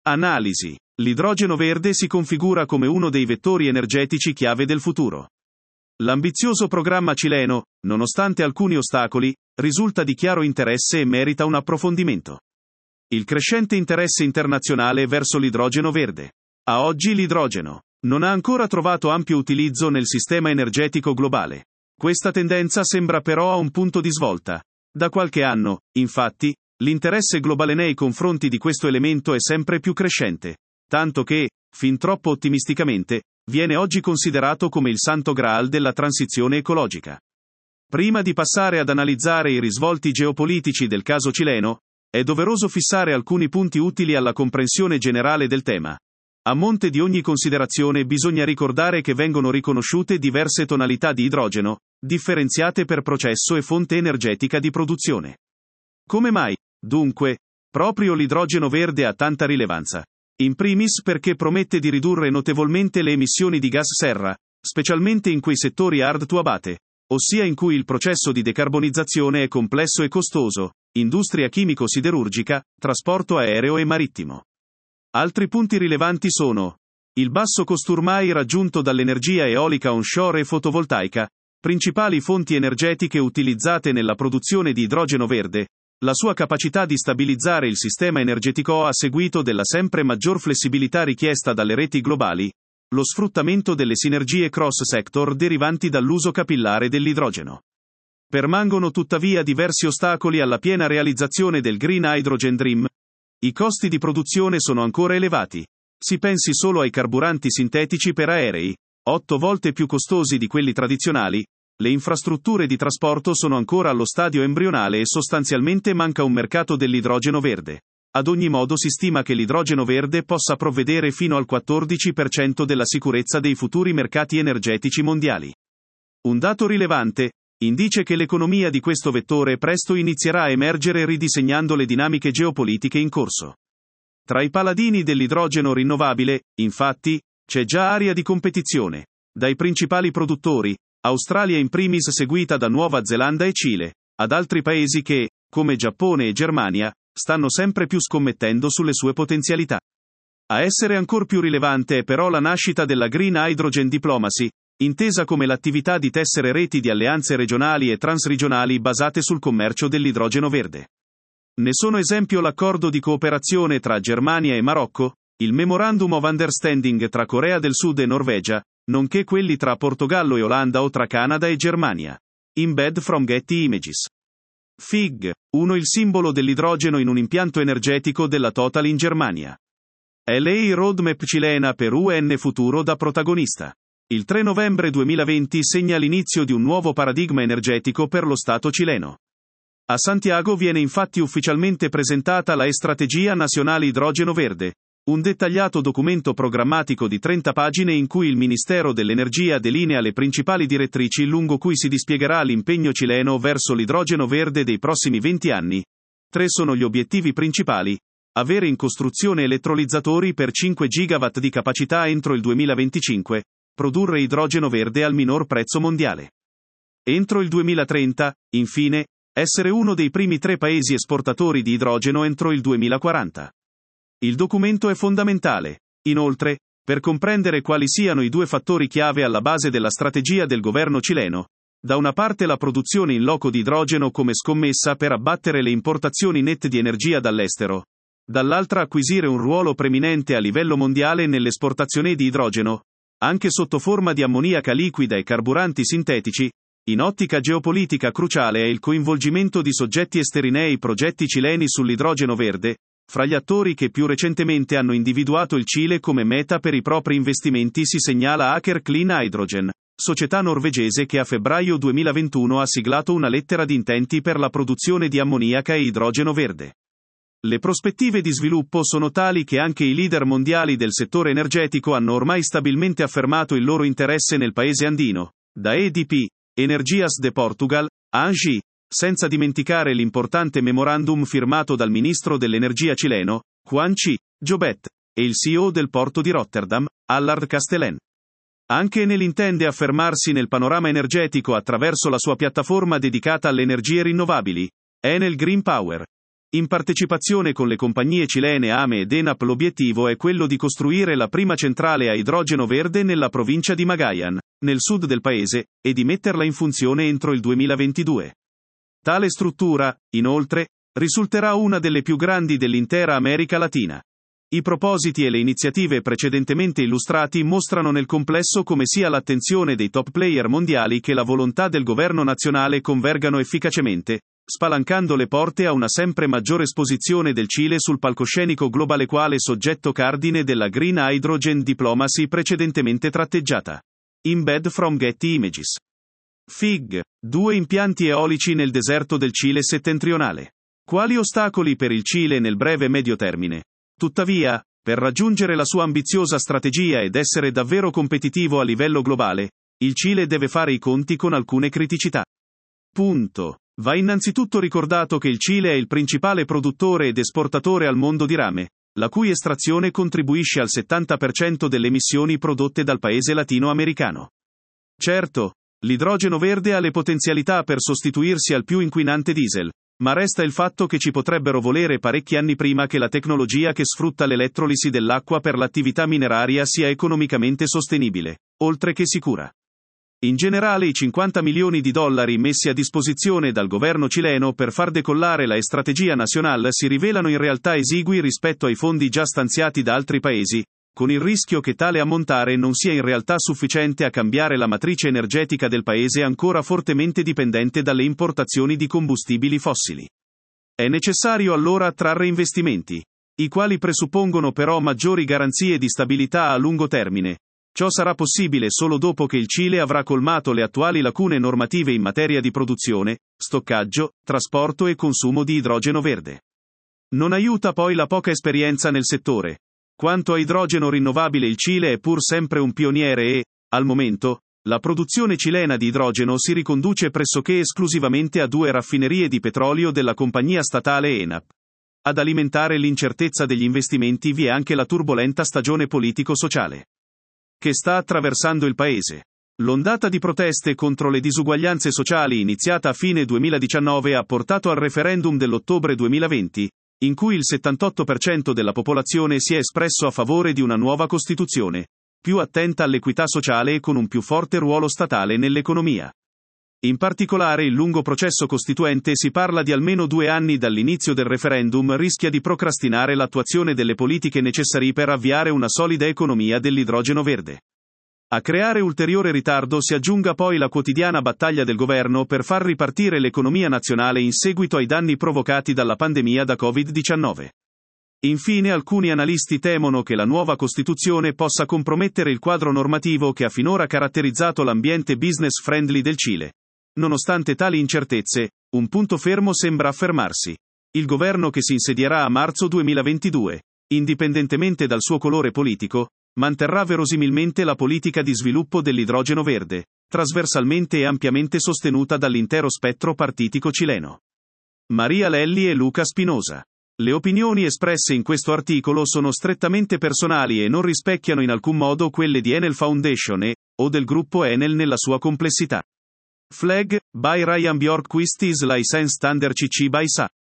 Analisi. L'idrogeno verde si configura come uno dei vettori energetici chiave del futuro. L'ambizioso programma cileno, nonostante alcuni ostacoli, risulta di chiaro interesse e merita un approfondimento. Il crescente interesse internazionale verso l'idrogeno verde. A oggi l'idrogeno non ha ancora trovato ampio utilizzo nel sistema energetico globale. Questa tendenza sembra però a un punto di svolta. Da qualche anno, infatti, l'interesse globale nei confronti di questo elemento è sempre più crescente, tanto che, fin troppo ottimisticamente, viene oggi considerato come il santo graal della transizione ecologica. Prima di passare ad analizzare i risvolti geopolitici del caso cileno, è doveroso fissare alcuni punti utili alla comprensione generale del tema. A monte di ogni considerazione bisogna ricordare che vengono riconosciute diverse tonalità di idrogeno, differenziate per processo e fonte energetica di produzione. Come mai, dunque, proprio l'idrogeno verde ha tanta rilevanza? In primis perché promette di ridurre notevolmente le emissioni di gas serra, specialmente in quei settori hard to abate, ossia in cui il processo di decarbonizzazione è complesso e costoso, industria chimico-siderurgica, trasporto aereo e marittimo. Altri punti rilevanti sono il basso costo ormai raggiunto dall'energia eolica onshore e fotovoltaica, principali fonti energetiche utilizzate nella produzione di idrogeno verde, la sua capacità di stabilizzare il sistema energetico a seguito della sempre maggior flessibilità richiesta dalle reti globali, lo sfruttamento delle sinergie cross-sector derivanti dall'uso capillare dell'idrogeno. Permangono tuttavia diversi ostacoli alla piena realizzazione del Green Hydrogen Dream. I costi di produzione sono ancora elevati. Si pensi solo ai carburanti sintetici per aerei, 8 volte più costosi di quelli tradizionali. Le infrastrutture di trasporto sono ancora allo stadio embrionale e sostanzialmente manca un mercato dell'idrogeno verde. Ad ogni modo si stima che l'idrogeno verde possa provvedere fino al 14% della sicurezza dei futuri mercati energetici mondiali. Un dato rilevante indice che l'economia di questo vettore presto inizierà a emergere ridisegnando le dinamiche geopolitiche in corso. Tra i paladini dell'idrogeno rinnovabile, infatti, c'è già area di competizione. Dai principali produttori, Australia in primis seguita da Nuova Zelanda e Cile, ad altri paesi che, come Giappone e Germania, stanno sempre più scommettendo sulle sue potenzialità. A essere ancor più rilevante è però la nascita della Green Hydrogen Diplomacy, intesa come l'attività di tessere reti di alleanze regionali e transregionali basate sul commercio dell'idrogeno verde. Ne sono esempio l'accordo di cooperazione tra Germania e Marocco, il Memorandum of Understanding tra Corea del Sud e Norvegia, nonché quelli tra Portogallo e Olanda o tra Canada e Germania. Embed from Getty Images. Fig. 1 Il simbolo dell'idrogeno in un impianto energetico della Total in Germania. LA Roadmap cilena per UN Futuro da protagonista. Il 3 novembre 2020 segna l'inizio di un nuovo paradigma energetico per lo Stato cileno. A Santiago viene infatti ufficialmente presentata la Strategia Nazionale Idrogeno Verde, un dettagliato documento programmatico di 30 pagine in cui il Ministero dell'Energia delinea le principali direttrici lungo cui si dispiegherà l'impegno cileno verso l'idrogeno verde dei prossimi 20 anni. 3 sono gli obiettivi principali: avere in costruzione elettrolizzatori per 5 gigawatt di capacità entro il 2025, produrre idrogeno verde al minor prezzo mondiale. Entro il 2030, infine, essere uno dei primi 3 paesi esportatori di idrogeno entro il 2040. Il documento è fondamentale, inoltre, per comprendere quali siano i 2 fattori chiave alla base della strategia del governo cileno. Da una parte la produzione in loco di idrogeno come scommessa per abbattere le importazioni nette di energia dall'estero. Dall'altra acquisire un ruolo preminente a livello mondiale nell'esportazione di idrogeno, anche sotto forma di ammoniaca liquida e carburanti sintetici. In ottica geopolitica cruciale è il coinvolgimento di soggetti esteri nei progetti cileni sull'idrogeno verde, fra gli attori che più recentemente hanno individuato il Cile come meta per i propri investimenti si segnala Aker Clean Hydrogen, società norvegese che a febbraio 2021 ha siglato una lettera di intenti per la produzione di ammoniaca e idrogeno verde. Le prospettive di sviluppo sono tali che anche i leader mondiali del settore energetico hanno ormai stabilmente affermato il loro interesse nel paese andino, da EDP, Energias de Portugal, a Engie, senza dimenticare l'importante memorandum firmato dal ministro dell'energia cileno, Juan Chi Jobet, e il CEO del porto di Rotterdam, Allard Castellén. Anche Enel intende affermarsi nel panorama energetico attraverso la sua piattaforma dedicata alle energie rinnovabili, Enel Green Power. In partecipazione con le compagnie cilene AME ed ENAP l'obiettivo è quello di costruire la prima centrale a idrogeno verde nella provincia di Magayan, nel sud del paese, e di metterla in funzione entro il 2022. Tale struttura, inoltre, risulterà una delle più grandi dell'intera America Latina. I propositi e le iniziative precedentemente illustrati mostrano nel complesso come sia l'attenzione dei top player mondiali che la volontà del governo nazionale convergano efficacemente, spalancando le porte a una sempre maggiore esposizione del Cile sul palcoscenico globale quale soggetto cardine della Green Hydrogen Diplomacy precedentemente tratteggiata. Embed from Getty Images. FIG. 2 impianti eolici nel deserto del Cile settentrionale. Quali ostacoli per il Cile nel breve e medio termine? Tuttavia, per raggiungere la sua ambiziosa strategia ed essere davvero competitivo a livello globale, il Cile deve fare i conti con alcune criticità. Punto. Va innanzitutto ricordato che il Cile è il principale produttore ed esportatore al mondo di rame, la cui estrazione contribuisce al 70% delle emissioni prodotte dal paese latinoamericano. Certo, l'idrogeno verde ha le potenzialità per sostituirsi al più inquinante diesel, ma resta il fatto che ci potrebbero volere parecchi anni prima che la tecnologia che sfrutta l'elettrolisi dell'acqua per l'attività mineraria sia economicamente sostenibile, oltre che sicura. In generale i 50 milioni di dollari messi a disposizione dal governo cileno per far decollare la strategia nazionale si rivelano in realtà esigui rispetto ai fondi già stanziati da altri paesi, con il rischio che tale ammontare non sia in realtà sufficiente a cambiare la matrice energetica del paese ancora fortemente dipendente dalle importazioni di combustibili fossili. È necessario allora attrarre investimenti, i quali presuppongono però maggiori garanzie di stabilità a lungo termine. Ciò sarà possibile solo dopo che il Cile avrà colmato le attuali lacune normative in materia di produzione, stoccaggio, trasporto e consumo di idrogeno verde. Non aiuta poi la poca esperienza nel settore. Quanto a idrogeno rinnovabile il Cile è pur sempre un pioniere e, al momento, la produzione cilena di idrogeno si riconduce pressoché esclusivamente a 2 raffinerie di petrolio della compagnia statale ENAP. Ad alimentare l'incertezza degli investimenti vi è anche la turbolenta stagione politico-sociale che sta attraversando il paese. L'ondata di proteste contro le disuguaglianze sociali iniziata a fine 2019 ha portato al referendum dell'ottobre 2020, in cui il 78% della popolazione si è espresso a favore di una nuova Costituzione, più attenta all'equità sociale e con un più forte ruolo statale nell'economia. In particolare il lungo processo costituente, si parla di almeno 2 anni dall'inizio del referendum, rischia di procrastinare l'attuazione delle politiche necessarie per avviare una solida economia dell'idrogeno verde. A creare ulteriore ritardo si aggiunga poi la quotidiana battaglia del governo per far ripartire l'economia nazionale in seguito ai danni provocati dalla pandemia da Covid-19. Infine alcuni analisti temono che la nuova Costituzione possa compromettere il quadro normativo che ha finora caratterizzato l'ambiente business friendly del Cile. Nonostante tali incertezze, un punto fermo sembra affermarsi. Il governo che si insedierà a marzo 2022, indipendentemente dal suo colore politico, manterrà verosimilmente la politica di sviluppo dell'idrogeno verde, trasversalmente e ampiamente sostenuta dall'intero spettro partitico cileno. Maria Lelli e Luca Spinosa. Le opinioni espresse in questo articolo sono strettamente personali e non rispecchiano in alcun modo quelle di Enel Foundation o del gruppo Enel nella sua complessità. Flag, by Ryan Bjorkquist is licensed under CC by SA.